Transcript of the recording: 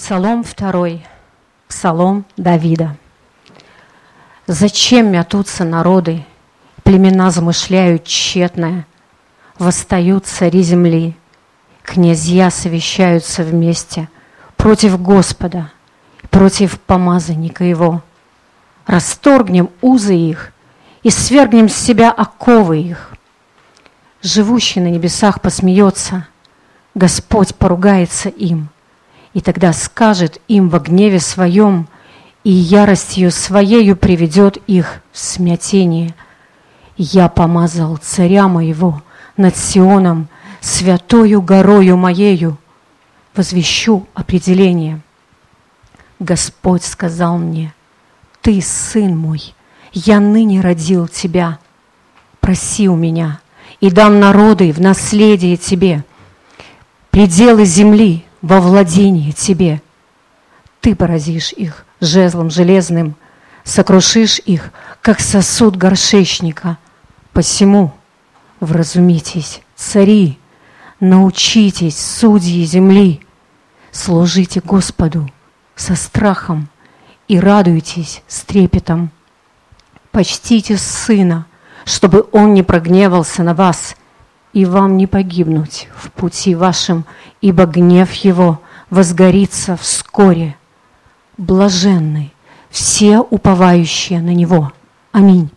Псалом 2, Псалом Давида. «Зачем мятутся народы, племена замышляют тщетное, восстают цари земли, князья совещаются вместе против Господа, против помазанника Его. Расторгнем узы их и свергнем с себя оковы их. Живущий на небесах посмеется, Господь поругается им, и тогда скажет им во гневе своем, и яростью своею приведет их в смятение. Я помазал царя моего над Сионом, святою горою моею, возвещу определение. Господь сказал мне: Ты, сын мой, я ныне родил тебя. Проси у меня, и дам народы в наследие тебе, пределы земли во владение тебе. Ты поразишь их жезлом железным, сокрушишь их, как сосуд горшечника. Посему вразумитесь, цари, научитесь, судьи земли, служите Господу со страхом и радуйтесь с трепетом. Почтите сына, чтобы он не прогневался на вас, и вам не погибнуть в пути вашем, ибо гнев его возгорится вскоре. Блаженны все уповающие на него. Аминь.